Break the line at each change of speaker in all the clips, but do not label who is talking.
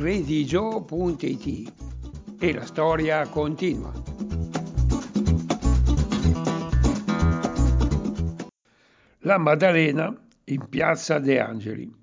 redigio.it e la storia continua. La Maddalena in Piazza De Angeli.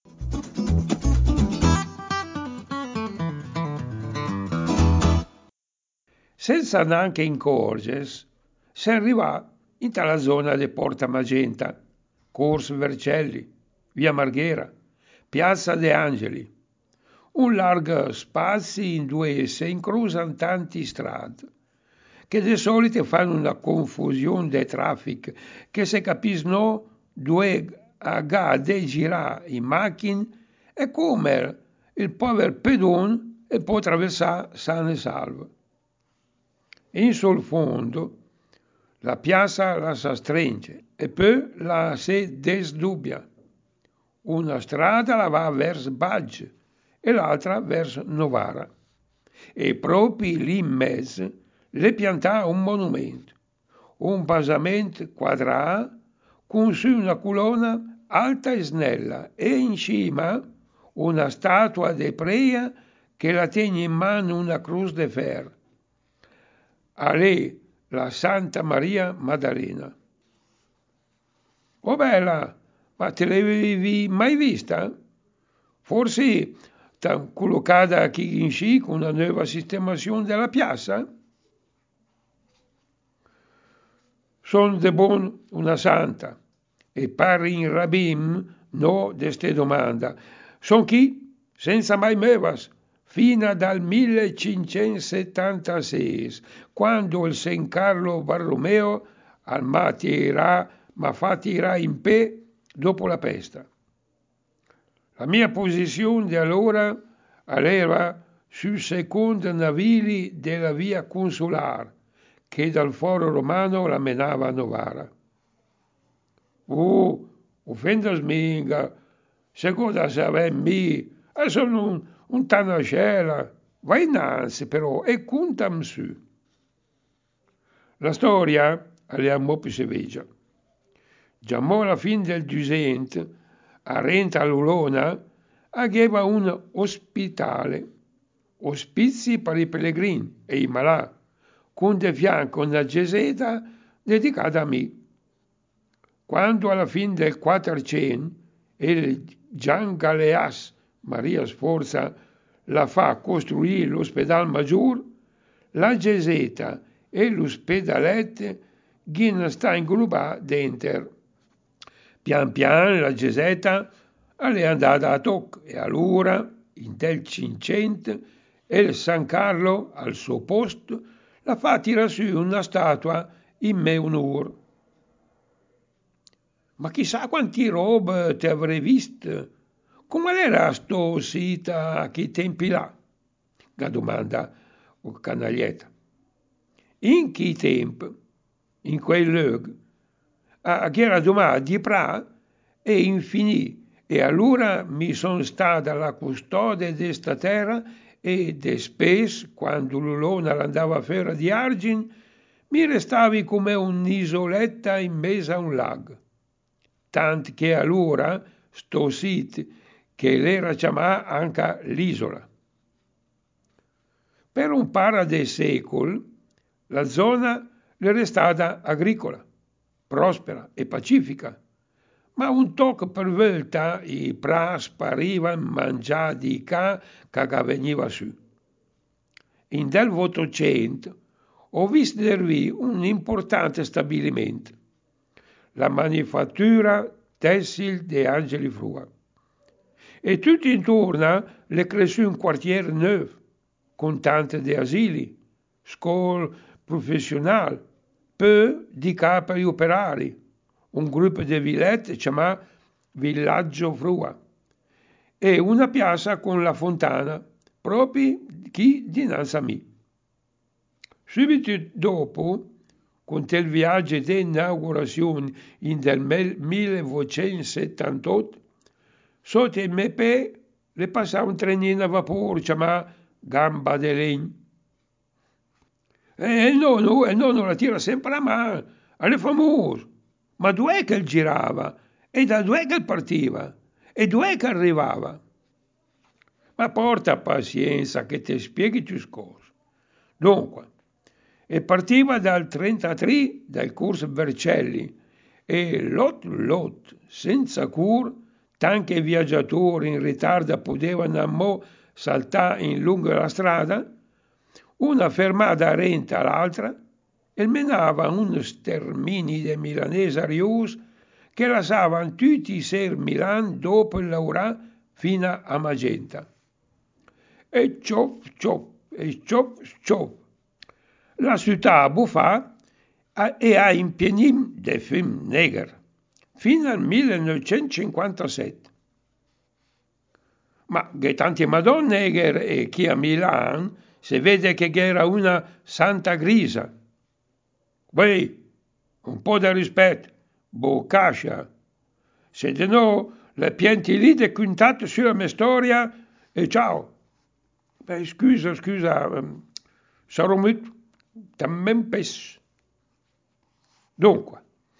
Senza neanche incorgersi, si arriva in tale zona di Porta Magenta, Corso Vercelli, Via Marghera, Piazza De Angeli. Un largo spazio in due si incrociano tanti strade, che di solito fanno una confusione di traffico, che si capiscono dove agade girare in macchina e come il povero pedone può attraversare sano e salvo. In sul fondo la piazza la si stringe e poi la si desdubbia. Una strada la va verso Bagge e l'altra verso Novara. E proprio lì in mezzo le pianta un monumento, un basamento quadrato con su una colonna alta e snella e in cima una statua di prea che la tiene in mano una cruz de ferro. A lei la Santa Maria Maddalena. Oh bella, ma te l'avevi mai vista? Forse t'han collocata qui in sci con una nuova sistemazione della piazza? Son de bon una santa e pare in rabim no de ste domanda. Son chi? Senza mai mevas, fino dal 1576, quando il San Carlo Borromeo m'ha fatto tirare in pe dopo la pesta. La mia posizione di allora era sul secondo navili della via consolare, che dal foro romano la menava a Novara. Offenda sminga, secondo se mi, sono un tanascella, vai innanzi però e contam su. La storia è molto seveggia. Giammo alla fine del 200, a Renta all'Ulona, aveva un ospitale, ospizi per i pellegrini e i malati, con di fianco una geseta dedicata a me. Quando alla fine del 400 il Gian Galeas Maria Sforza la fa costruire l'ospedale maggiore, la geseta e l'ospedalette ghin sta inglobata dentro. Pian piano la geseta è andata a tocco e allora, in del 500, il San Carlo al suo posto la fa tirare su una statua in me onore. Ma chissà quanti robe te avrei visto. Come era sto sita a che tempi là? La domanda un canaglietta. In che tempo? In quel luogo? Che era domanda di pra e infinì. E allora mi sono stata la custode di sta terra e de spes, quando l'ulona andava a ferra di argine, mi restavi come un'isoletta in mezzo a un lago. Tant che allora sto sit che l'era chiamata anche l'isola. Per un par de secoli la zona è stata agricola, prospera e pacifica, ma un tocco per volta i pras parivano mangiati di ca che veniva su. In del 800 ho visto dervi un importante stabilimento, la manifattura tessile De Angeli Frua. E tutto intorno le cresciù un quartiere nuovo, con tante di asili, scuole professionali, poi di capo agli operari, un gruppo di villette chiamato Villaggio Frua, e una piazza con la fontana, proprio chi dinanzi a me. Subito dopo, con il viaggio di inaugurazione in del 1978, sotto il mio piede le passava un trenino a vapore chiamato Gamba de Legno. E il nonno la tira sempre a mano, è famoso. Ma dov'è che girava? E da dov'è che partiva? E dov'è che arrivava? Ma porta pazienza che ti spieghi tu scorso. Dunque, e partiva dal 33 dal corso Vercelli e lot, senza cur, tanti viaggiatori in ritardo potevano saltare in lungo la strada, una fermata renta all'altra e menava un sterminio milanese a Rius che lasciavano tutti ser Milan dopo l'ora fino a Magenta. E ciop. La città buffà e a impienim del film Neger fino al 1957. Ma che tanti Madonna Neger e chi a Milan si vede che era una santa grisa. Beh, un po' di rispetto, boccascia. Se di no le pianti lì de quintato sulla mia storia e ciao. Beh, scusa, sarò molto tammempes. Dunque,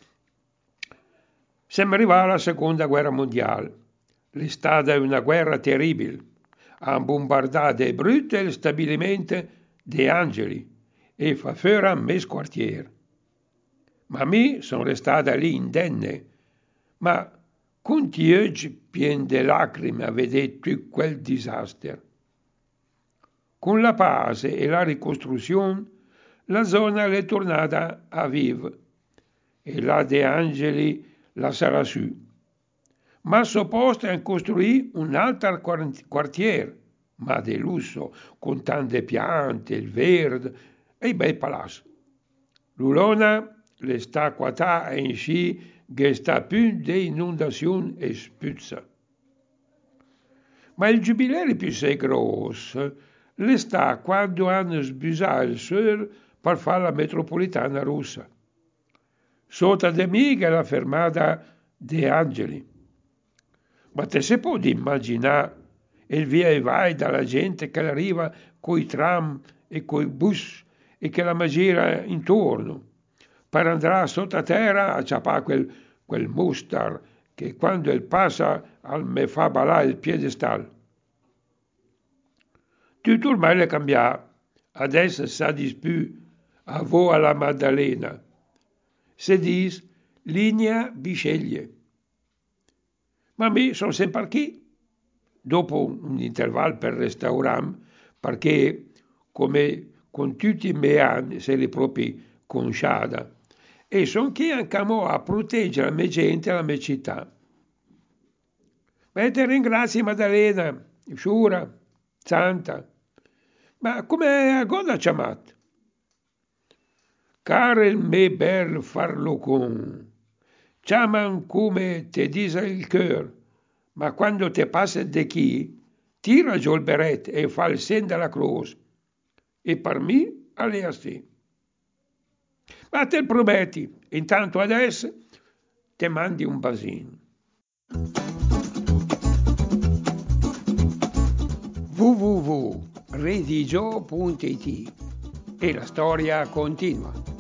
siamo arrivati alla seconda guerra mondiale. È stata una guerra terribile. Han bombardato e brutto il stabilimento De Angeli e fa fuori a mes quartier. Ma mi sono restata lì indenne, ma con gli occhi pieni di lacrime a vedere tutto quel disastro. Con la pace e la ricostruzione, la zona è tornata a vivere e la De Angeli la sarà su. Ma supposto è costruire un altro quartiere, ma di lusso, con tante piante, il verde e i bei palazzi. L'Ulona le sta quatà e in sci che sta più di inondazione e spuzza. Ma il giubileo più grosso le sta quando hanno sbusato il suolo per fare la metropolitana russa. Sotto di me che la fermata De Angeli. Ma te si può immaginare il via e vai dalla gente che arriva coi tram e coi bus e che la gira intorno per andare sottoterra a ciappare quel mostar che quando il passa me fa ballare il piedestal. Tutto ormai è cambiato, adesso sa di più a voi alla Maddalena. Si dice linea Bisceglie. Ma mi sono sempre qui, dopo un intervallo per restaurare, perché come con tutti i miei anni se li proprio conosciata, e sono qui anche a proteggere la mia gente e la mia città. Ma ti ringrazio Maddalena, Sciura, Santa, ma come a cosa chiamato? Carel me bel farlocon, chiaman come te dice il cœur, ma quando te passa de chi, tira giù il berretto e fa il segno della croce. E per me è così. Ma te prometti, intanto adesso te mandi un basino. www.redigio.it e la storia continua.